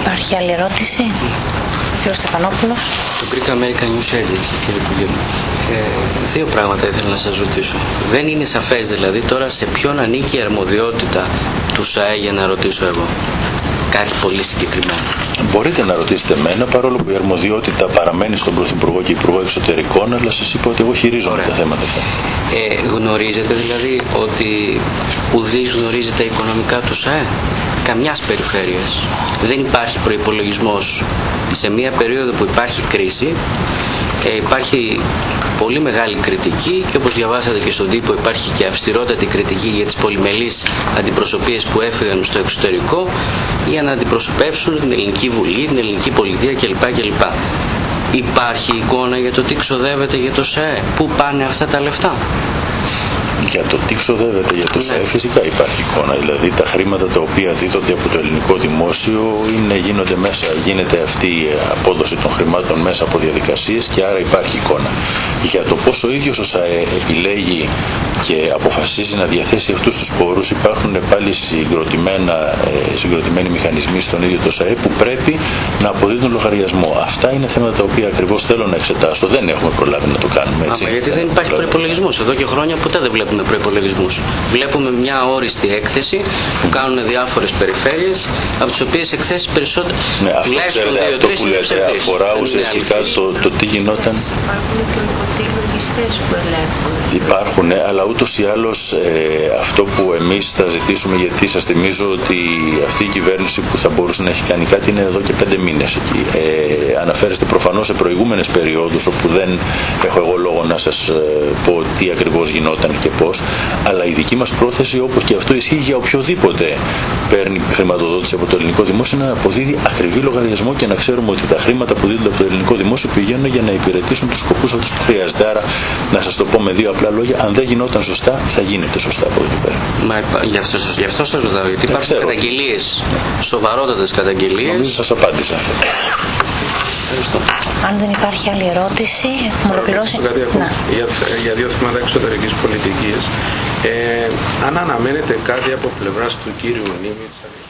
Υπάρχει άλλη ερώτηση? Κύριος Στεφανόπουλος. Το Greek American News Agency, κύριε Υπουργέ. Δύο πράγματα ήθελα να σας ρωτήσω. Δεν είναι σαφές δηλαδή τώρα σε ποιον ανήκει η αρμοδιότητα του ΣΑΕ για να ρωτήσω εγώ. Κάτι πολύ συγκεκριμένο. Μπορείτε να ρωτήσετε εμένα, παρόλο που η αρμοδιότητα παραμένει στον Πρωθυπουργό και Υπουργό Εξωτερικών, αλλά σας είπα ότι εγώ χειρίζομαι τα θέματα αυτά. Γνωρίζετε δηλαδή ότι ουδής γνωρίζει τα οικονομικά του ΣΑΕ? Καμιάς περιφέρειας. Δεν υπάρχει προϋπολογισμός σε μια περίοδο που υπάρχει κρίση. Υπάρχει πολύ μεγάλη κριτική και όπως διαβάσατε και στον τύπο υπάρχει και αυστηρότατη κριτική για τις πολυμελείς αντιπροσωπείες που έφυγαν στο εξωτερικό για να αντιπροσωπεύσουν την Ελληνική Βουλή, την Ελληνική Πολιτεία κλπ. Υπάρχει εικόνα για το τι ξοδεύεται για το ΣΑΕ? Πού πάνε αυτά τα λεφτά? Για το τι ξοδεύεται για το ΣΑΕ φυσικά υπάρχει εικόνα. Δηλαδή τα χρήματα τα οποία δίδονται από το ελληνικό δημόσιο γίνεται αυτή η απόδοση των χρημάτων μέσα από διαδικασίες και άρα υπάρχει εικόνα. Για το πόσο ο ίδιος ο ΣΑΕ επιλέγει και αποφασίζει να διαθέσει αυτούς τους πόρους, υπάρχουν πάλι συγκροτημένοι μηχανισμοί στον ίδιο το ΣΑΕ που πρέπει να αποδίδουν λογαριασμό. Αυτά είναι θέματα τα οποία ακριβώς θέλω να εξετάσω. Δεν έχουμε προλάβει να το κάνουμε έτσι. Γιατί δεν υπάρχει προϋπολογισμός. Εδώ και χρόνια ποτέ δεν βλέπουμε προϋπολογισμούς. Βλέπουμε μια όριστη έκθεση που κάνουν διάφορες περιφέρειες, από τις οποίες εκθέσεις περισσότερο. Ναι, αυτό που λέτε αφορά ουσιαστικά το τι γινόταν. Υπάρχουν, αλλά ούτως ή άλλως αυτό που εμείς θα ζητήσουμε, γιατί σας θυμίζω ότι αυτή η κυβέρνηση που θα μπορούσε να έχει κάνει κάτι είναι εδώ και 5 μήνες εκεί. Αναφέρεστε προφανώς σε προηγούμενες περιόδους όπου δεν έχω εγώ λόγο να σας πω τι ακριβώς γινόταν και πώς, αλλά η δική μας πρόθεση, όπως και αυτό ισχύει για οποιοδήποτε παίρνει χρηματοδότηση από το ελληνικό δημόσιο, είναι να αποδίδει ακριβή λογαριασμό και να ξέρουμε ότι τα χρήματα που δίνονται από το ελληνικό δημόσιο πηγαίνουν για να υπηρετήσουν τους σκοπούς αυτούς που χρειάζεται. Άρα, να σας το πω με δύο απλά λόγια, αν δεν γινόταν σωστά, θα γίνεται σωστά από εκεί πέρα. Γι' αυτό σας ρωτάω, γιατί υπάρχουν καταγγελίες, σοβαρότατες καταγγελίες. Νομίζω σας απάντησα. Ευχαριστώ. Αν δεν υπάρχει άλλη ερώτηση, έχουμε ολοκληρώσει. Για δύο θέματα εξωτερικής πολιτικής. Αν αναμένετε κάτι από πλευράς του κύριου Νίμιτσα